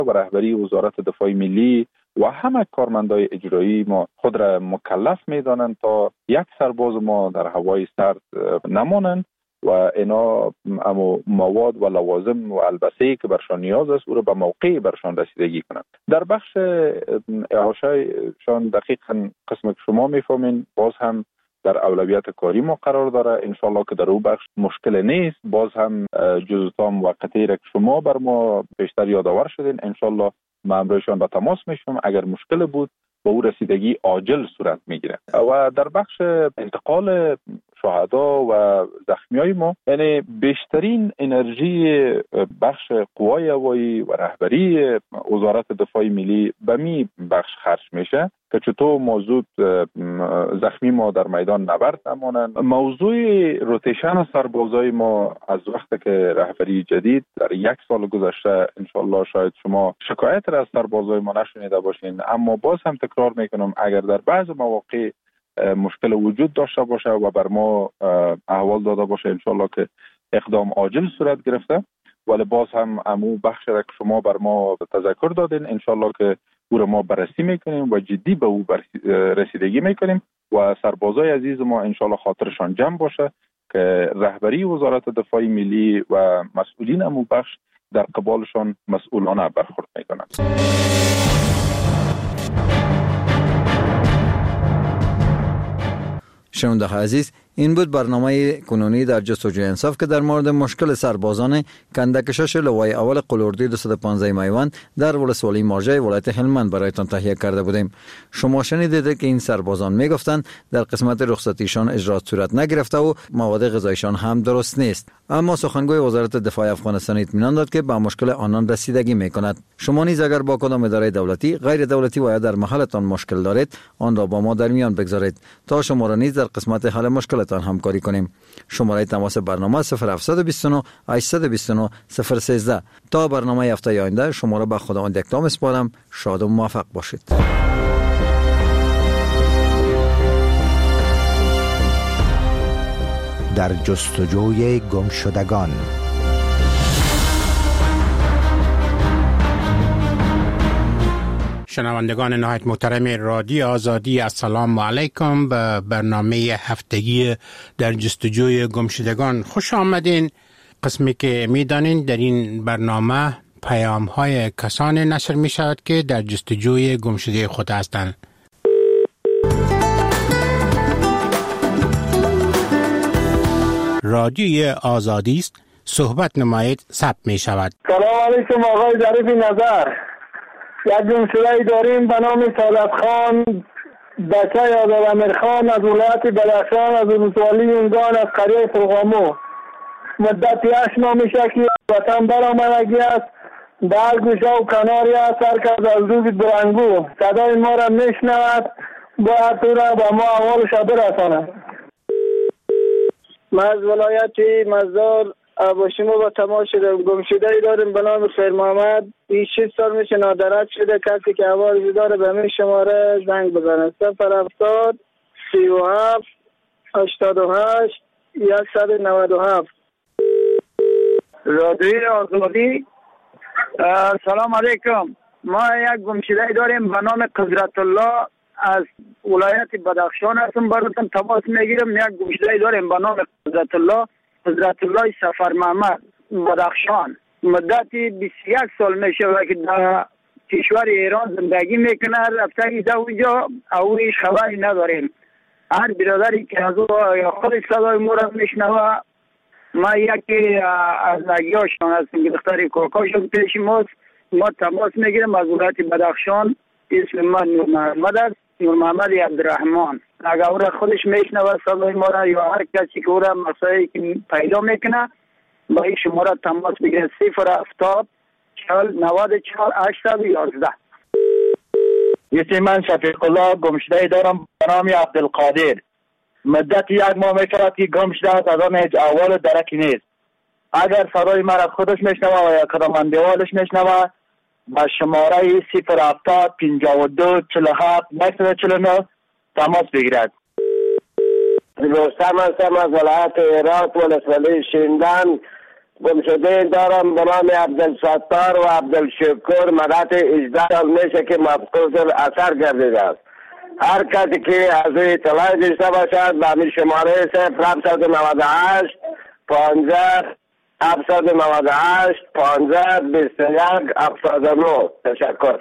و رهبری وزارت دفاع ملی و همه کارمندای اجرایی ما خود را مکلف میدانند تا یک سرباز ما در هوای سرد نمانند و اینا اما مواد و لوازم و البسه‌ای که برشان نیاز است او را به موقع برشان رسیدگی کنند. در بخش اعاشه‌شان دقیقاً قسم که شما میفهمین باز هم در اولویت کاری ما قرار داره. انشالله که در او بخش مشکل نیست. باز هم جزئیات موقتی را که شما بر ما بیشتر یادآور شدین انشالله ما امروزشان به تماس میشم. اگر مشکل بود با او رسیدگی عاجل صورت میگیره. و در بخش انتقال شهدا و زخمیای ما یعنی بیشترین انرژی بخش قوای هوایی و رهبری وزارت دفاع ملی به می بخش خرج میشه که چطور موضوع زخمی ما در میدان نبرد نمانند. موضوع روتیشن سربازای ما از وقتی که رهبری جدید در 1 سال گذشته انشالله شاید شما شکایت را از سربازای ما نشنیده باشین، اما باز هم تکرار میکنم اگر در بعض مواقع مشکل وجود داشته باشه و بر ما احوال داده باشه انشالله که اقدام عاجل صورت گرفته، ولی باز هم امو بخش را که شما بر ما تذکر دادین انشالله که او را ما بررسی میکنیم و جدی به او رسیدگی میکنیم و سربازای عزیز ما انشالله خاطرشان جمع باشه که رهبری وزارت دفاع ملی و مسئولین امو بخش در قبالشان مسئولانه برخورد میکنند. شنونده عزیز، این بود برنامه کنونی در جستجوی انصاف که در مورد مشکل سربازان کندکشش لوای اول قلوردی 215 میوان در ولسوالی مارجه ولایت هلمند برایتان تهیه کرده بودیم. شما شنیدید که این سربازان میگفتند در قسمت رخصتیشان اجرات صورت نگرفته و مواد غذایشان هم درست نیست، اما سخنگوی وزارت دفاع افغانستان اطمینان داد که به مشکل آنان رسیدگی میکند. شما نیز اگر با کدام اداره دولتی، غیر دولتی و یا در محلتان مشکل دارید آن را با ما در میان بگذارید تا شما را نیز در قسمت حل مشکلتان همکاری کنیم. شماره تماس برنامه 0729 829 013. تا برنامه هفته آینده شما را به خداوند یکتا میسپارم. شاد و موفق باشید. در جستجوی گمشدگان. شنوندگان نهایت محترم رادیو آزادی، السلام علیکم. به برنامه هفتگی در جستجوی گمشدگان خوش آمدین. قسمی که میدانین در این برنامه پیام های کسانی نشر می شود که در جستجوی گمشده خود هستند. رادیوی آزادی است، صحبت نمایید ثبت می شود. سلام علیکم آقای ظریف نظر. یک گمشده‌ای داریم به نام سادت خان بچه آزاد امیر خان از ولایت بدخشان از ولسوالی یونگان از قریه فرغامو. مدتی 8 ماه میشه که وطن برآمدگی است. در گوشه و کناری است سرکرد از روز برنگو صدای ما را میشنود، باید تو را به ما احوالش برساند. ما از ولایت مزار با شما با تماس شدم. گمشده‌ای داریم به نام خیر محمد. این 6 سال میشه نادرد شده. کسی که حوالش داره به همین شماره زنگ بزنه 070 37 88 197. رادیوی آزادی. سلام علیکم. ما یک گمشده‌ای داریم به نام قدرت الله از ولایت بدخشان هستم. براتون تماس میگیرم. یک گمشده‌ای داریم به نام قدرت الله سفر محمد بدخشان. مدتی 21 سال میشه که در کشور ایران زندگی میکنه. رفته ایده اونجا او هیچ خبری نداریم. هر برادری که از او یا خودش صدای ما را میشنوه. ما یکی از نگیاشان هستیم که دختری کوکاشون پیش ماست. ما تماس میگیرم از ولایت بدخشان. اسم من نور محمد است، نور محمد عبدالرحمن. اگر او را خودش میشنوه صدای ما را یا هر کسی که او را مسائلی که پیدا میکنه با این شماره تماس بگیره 070 40 94 811. اسم من شفیق الله. گمشده‌ای دارم به نام عبدالقادر. مدت 1 ماه میشود که گمشده است. از آن هیچ احوال درکی نیست. اگر صدای مرا خودش میشنوه و یا کدام اندیوالش میشنوه با شماره 070 52 47 949 تماس بگیرد. رستم هستم از ولایت هرات ولسوالی شیندن. گمشده دارم به نام عبدالستار و عبدالشکر. مدت 18 سال میشه که مفقود اثر گردیده است. هر کسی که از روی اطلاع داشته باشد به همین شماره 0798 15 798 15 21 79. تشکر.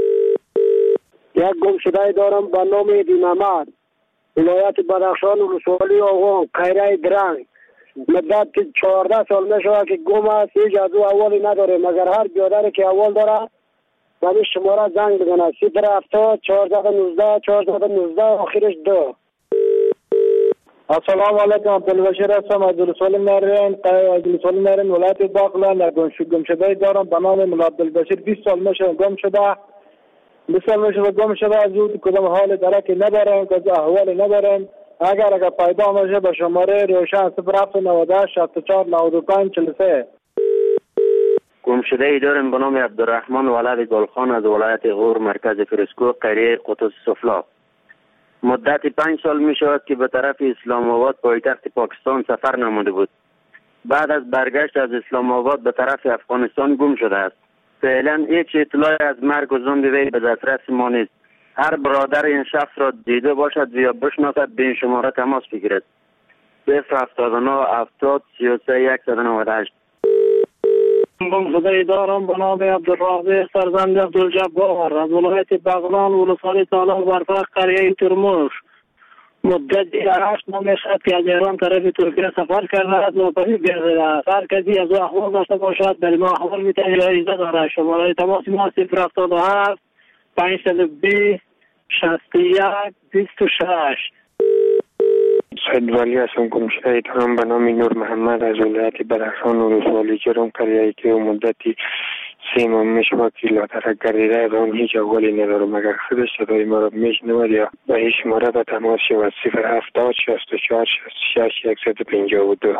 یک گمشده دارم به نام دینامد، ولایت بدخشان، ولسوالی آغان، قیره درنگ. مدت 14 سال میشه که گم است. هیچ از او اولی نداره، مگر هر بیادری که اول داره به این شماره زنگ بزنه. 070 419 419 آخرش 2. السلام علیکم. عبدالبشیر هستم از ولسوالی مرین ولایت باقلان. گمشده دارم به نام مولا عبدالبشیر. 20 سال میشه گم شده. 20 سال میشه گم شده. از او کدام حال درکی ندارم، کدام احوالی ندارم. اگر پیدا میشه به شماره روشن 0798 64 95 43. گمشده ای داریم به نام عبدالرحمن ولد گلخان از ولایت غور، مرکز فرسکو، قریه قطز سفلا. مدت 5 سال می شود که به طرف اسلام آباد پایتخت پاکستان سفر نموده بود. بعد از برگشت از اسلام آباد به طرف افغانستان گم شده است. فعلا هیچ اطلاعی از مرگ و زند وی به دسترس ما نیست. هر برادر این شخص را دیده باشد یا بشناسد به این شماره تماس بگیرد. 079 70 33 198. گمشده دارم به نام عبدالرازق فرزند عبدالجبار از ولایت بغلان، ولسوالی تالاب برفق، قریه ترموش. مدت 8 ماه میشد که از ایران طرف ترکیه سفر کرده است و ناپدید گردیده است. هر کسی از او احوال داشته باشد در ما احوال میتواند عریضه دارد. شماره تماس ما 077 520 61 26. سید ولی هستم. گمشده دارم به نام نور محمد از ولایت بدخشان، ولسوالی جرم، قریه که مدتی 3 ماه میشود که لادرک گردیده از آن هیچ احوالی نداره، مگر خودش صدای ما را میشنود یا به این شماره به تماس شود. 070 64 66 152.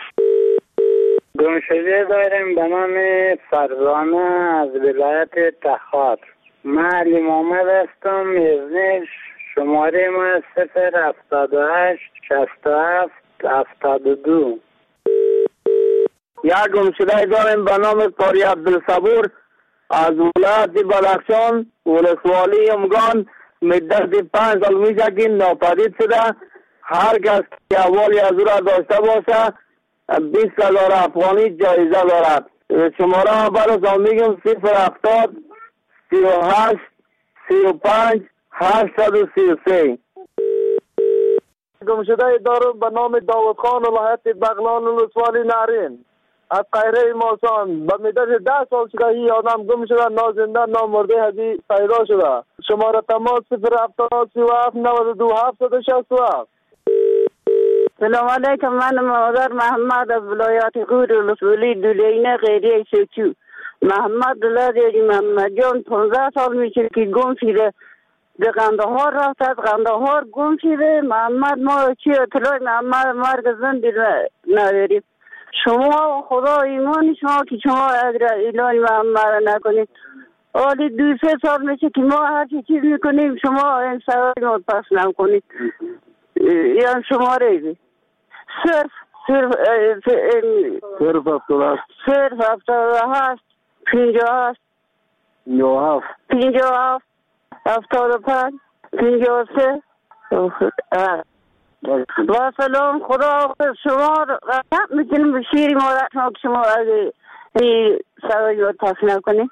گمشده داریم به نام فرزانه از ولایت تخار. من علی محمد هستم. میزنش شماره ما 078 67 72. یک گمشده داریم به نام قاری عبدالصبور از ولایت بدخشان، ولسوالی امگان. مدت 5 سال میشه که ناپدید شده. هر کس که احوالی از او را داشته باشه 20,000 افغانی جایزه دارد. شماره برای آن میگم 070 38 35 833. گمشده دارم به نام داود خان ولایت بغلان، ولسوالی نارین از قیره ماسان. به مدت 10 سال شده این آدم گم شده، نازنده نامرده هدی پیدا شده. شماره تماس 070 37 92 767. سلام علیکم. من مادر محمد از ولایت غور، ولسوالی دولینه، قریه سوچو. محمد دلاری محمد جان 15 سال میشه که گم شده. به قندهار رفت، از قندهار گم شده. محمد ما چی اطلاع محمد مرگ زندی نداریم. شما خدا ایمان شما که شما اگر اعلان محمد نکنید. حالی 2-3 سال میشه که ما هر چیز میکنیم شما این سوال ما پس نکنید. یعنی شماره بی صرف 78 57 75 53. با سلام. خدا شما میتونیم به شیری مادر شما اگه این سوال رو پس نکنید.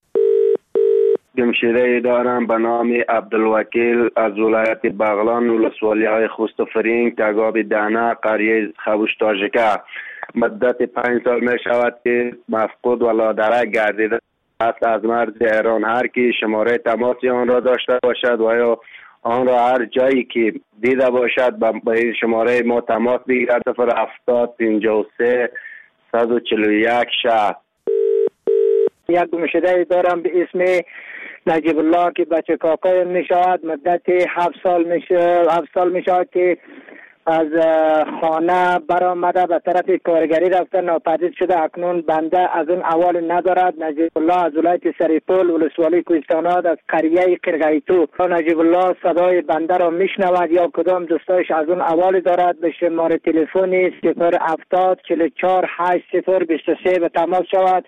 گمشده دارم به نام عبدالوکیل از ولایت بغلان، ولسوالی های خوست و فرینگ، تگاب دانه، قریه خوش تاجکه. مدت 5 سال می شود که مفقود و لادرک گردیده است از مرز ایران. هر کی شماره تماسی آن را داشته باشد و یا آن را هر جایی که دیده باشد به این شماره ما تماس بگیرد. 070 53 141 شهر. یک گمشده دارم به اسم نجیب الله که بچه کاکای می شود. مدت 7 سال می شود که از خانه برآمده به طرف کارگری رفته، ناپدید شده. اکنون بنده از اون احوال ندارد. نجیب الله از ولایت سریپول ولسوالی کوهستانات از قریه قرقیتو. نجیب الله صدای بنده را میشنود یا کدام دوستایش از اون احوال دارد، به شماره تلفن 070 44 80 23 به تماس شود.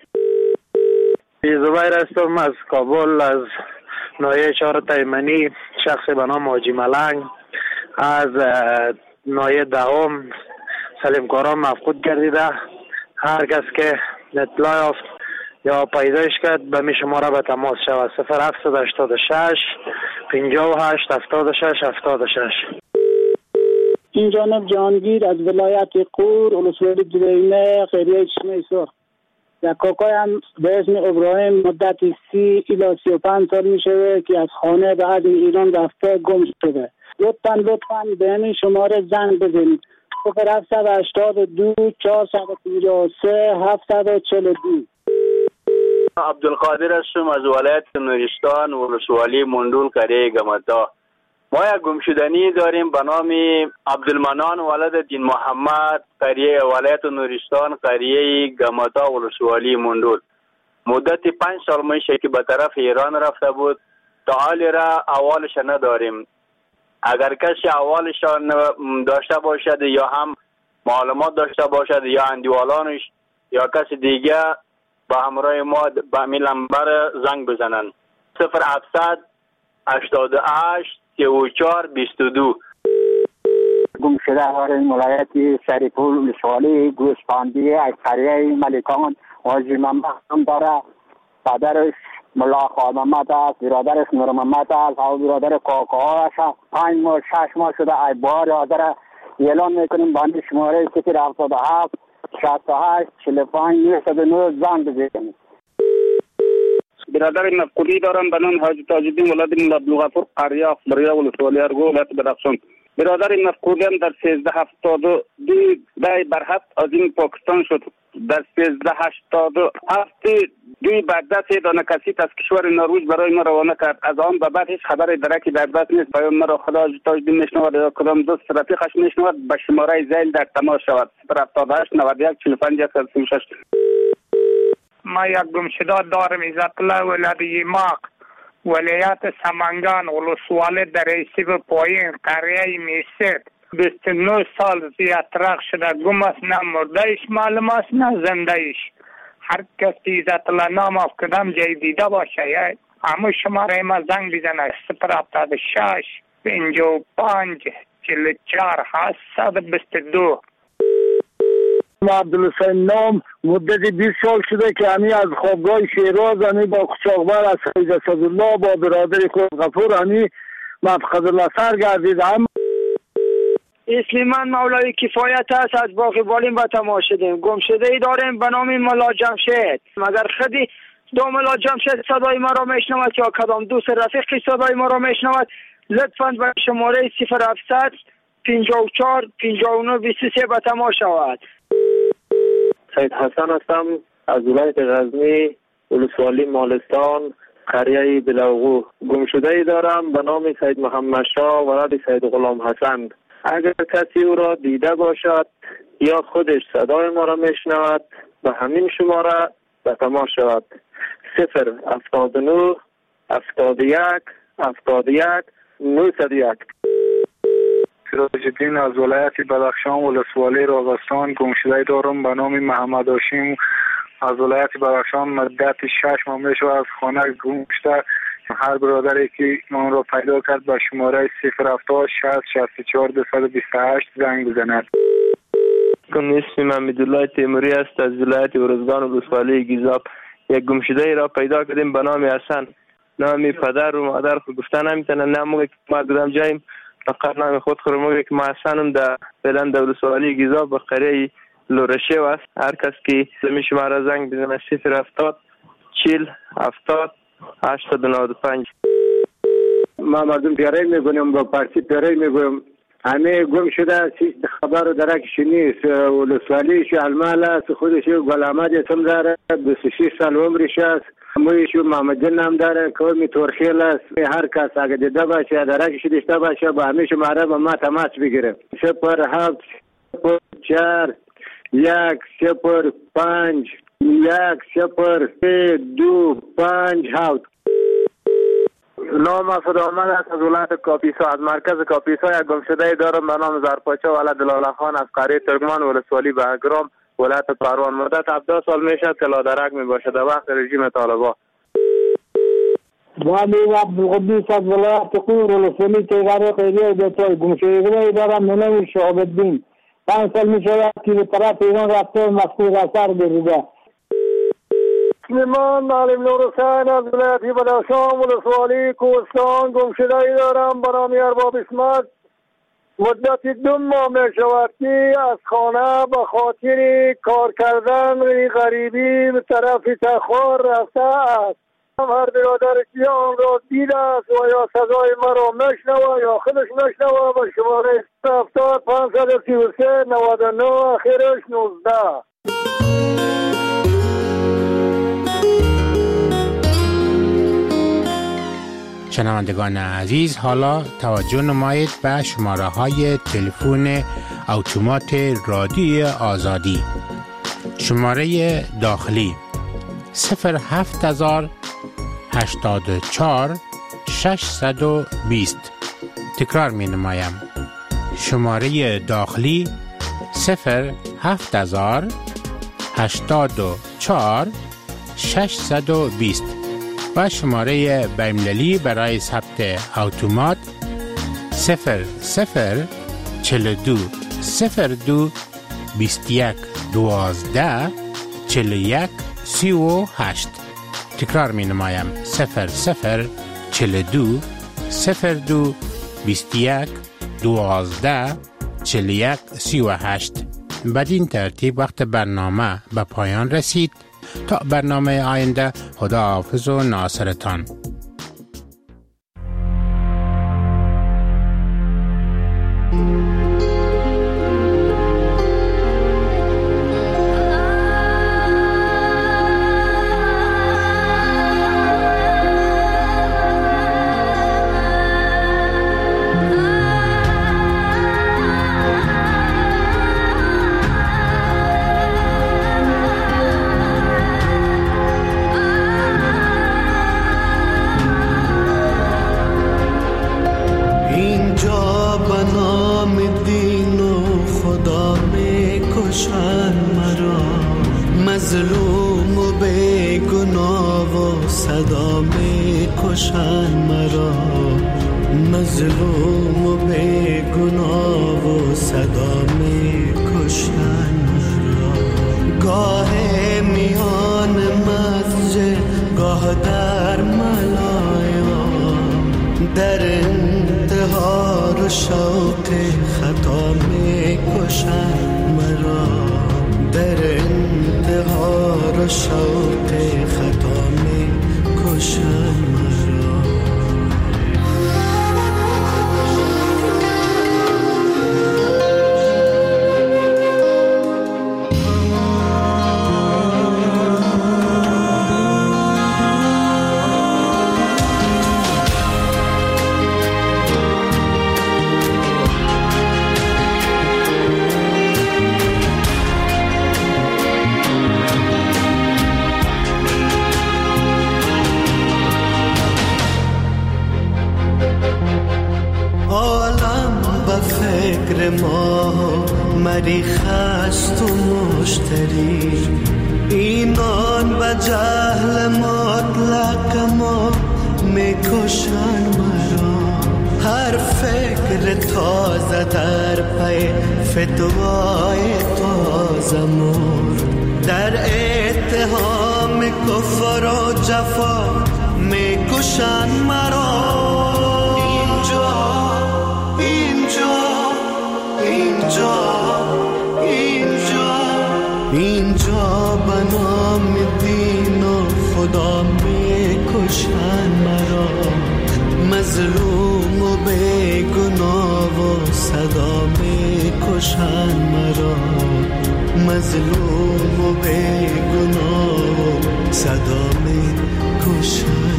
زبیر هستم از کابل، از ناحیه چهار تیمنی. شخص به نام حاجی ملنگ از ناحیه دهم سلیم کاران مفقود گردیده. هر کس که اطلاع یافت یا پیدایش کرد به می شماره به تماس شود. 0786 58 76 76. این جانب جهانگیر از ولایت قور ولسوالی دریمه قریه چشمه سرخ. یک کاکایم به اسم ابراهیم مدت 30 الی 35 سال می شود که از خانه به عزم ایران رفته گم شده. لطفاً به همین شماره زنگ بزنید. 0782 453 742. عبدالقادر هستم از ولایت نورستان ولسوالی مندول قریه گمتا. ما یک گمشدنی داریم به نام عبدالمنان ولد دین محمد قریه ولایت نورستان قریه گمتا ولسوالی مندول. مدت 5 سال میشه که به طرف ایران رفته بود. تا حال را احوالش نداریم. اگر کسی احوالشان داشته باشد یا هم معلومات داشته باشد یا اندیوالانش یا کسی دیگه با همراه ما به این نمبر زنگ بزنن. 0700 88 34 22. گم شده داریم ولایت سریپول ولسوالی گوسفندی از قریه ملکان. حاجی محمد هم داره، پدرش ملا خان محمد است، برادرش نور محمد است و برادر کاکاهاش 5 ماه 6 ماه شده. ای بار حاضر اعلان میکنیم بند شماره 077 68 45 909 زنگ بزنید. برادر مفقودی دارم به نام حاجی تاج‌الدین ولد ملا عبدالغفور قریه اخباریه ولسوالی ارگو ولایت بدخشان. برادر مفقودی هم در 1372 دای برحق از این پاکستان شد. در 1387 دوی بردست دانه کسی از کشور نروژ برای ما روانه کرد. از آن به بعد هیچ خبر درکی در دست نیست. پیام مرا خدا تاج‌الدین میشنود یا کدام دوست رفیقش میشنود به شماره زیل در تماس شود. 078 91 45 136. ما یک گمشده دارم عزت الله ولدی ماق ولایت سمنگان ولسوالی در ایسیب پایین قریه میسر. 29 سال زیادترک شده گم است. نه مردهش معلوم است نه زندهش. هر کسی عزت الله نام از کدام جای دیده باشه همون شماره ما زنگ بزنه. 076 55 44 722. عبدالحسین نام مدت 20 سال شده که همی از خوابگاه شیراز همی با قچاقبر از سید اسدالله با برادر خود غفور همی مفقد الله سر گردیدم. اسلیمان مولای کفایت است از باقی بالین به تماس شدیم. گم شده ای داریم به نام ملا جمشید. مگر خودی دو ملا جمشید صدای ما را میشنود یا کدام دوست رفیقی صدای ما را میشنود لطفاً به شماره 0700 54 59 23 به تماس شود. سید حسن هستم از ولایت غزنی ولسوالی مالستان قریه بلوغو. گمشده ای دارم به نام سید محمد شاه ولد سید غلام حسن. اگر کسی او را دیده باشد یا خودش صدای ما را میشنود به همین شماره به تماس شود. 079 71 71 901. سراج الدین از ولایت بدخشان ولسوالی راغستان. گمشده دارم به نام محمد هاشم از ولایت بدخشان. مدت 6 ماه میشه از خانه گم شده. هر برادری که من را پیدا کرد به شماره 070 60 64 228 زنگ بزند. اسم حمیدالله تیموری است از ولایت ارزگان ولسوالی گیزاب. یک گمشده ای را پیدا کردیم به نام حسن. نام پدر و مادر خود گفتن نمیتونن. نموگه که ما کدام جاییم فقط نام خود خورموگه که ما حسنم در فعلا در ولسوالی گیزاب به قریه لورشه است. هر کس که زمین شما را زنگ بزنه 070 40 70 895. ما مردم پیاره میگویم با پارسی پیاره میگویم. همه گم شده هیچ خبر درکش نیست. ولسوالیش المال است. خودش گل احمد اسم داره. 26 سال عمرش است. مویشو محمد جان هم داره قومی تورخیل است. هر کس اگه دیده باشه درکش داشته باشه با همه شماره با ما تماس بگیره. 07 04 105 10325. نام مسعود احمد است از ولایت کاپیسا. از مرکز کاپیسا یک گمشده دارم به نام زرپاچه ولد لاله خان از قریه ترکمان ولسوالی بهگرام ولایت پروان. مدت 17 سال میشد که لادرک میباشد وقت رژیم طالبان. ولی عبدالقدوس از ولایت قور ولسوالی تیغاره قیریه دوتای گمشده دارم به نام شهاب الدین. 5 سال میشود که به طرف ایران رفته مفقود اثر بریده. سلیمان معلم نورحسین از ولایت بدخشان ولسوالی کوهستان گمشده دارم به نام ارباب اسمت. مدت 2 ماه می شود که از خانه به خاطر کار کردن غریبی به طرف تخار رفته است. هر برادر که آن را دیده است و یا صدای مرا میشنوه یا خودش میشنوه به شماره 70 533 99 آخرش 19. شنوندگان عزیز، حالا توجه نمایید به شماره های تلفن اتومات رادیو آزادی. شماره داخلی 07084 620. تکرار می نمایم. شماره داخلی 07084 620 و شماره بین‌المللی برای ثبت اتومات 0042 02 21 12 41 38. تکرار می نمایم 0042 02 21 12 41 38. بدین ترتیب وقت برنامه به پایان رسید. تا برنامه آینده، خداحافظ و ناصرتان. مظلوم و بیگناه و صدا می کشن مرا، مظلوم و بیگناه و صدا می کشن مرا. گاه میان مسجد گاه در ملایا، در انتحار شوق خطا می کشن مرا، در انتحار شوق خطا می کشن مرا. ما مریخ است و مشتری، اینان به جهل مطلق ما میکشن مرا. هر فکر تازه در پی فتوای تازه مرد، در اتهام کفر و جفا میکشن مرا. اینجا به نام دین و خدا می کشن مرا، مظلوم و بیگناه و صدا می کشن مرا، مظلوم و بیگناه و صدا می کشد.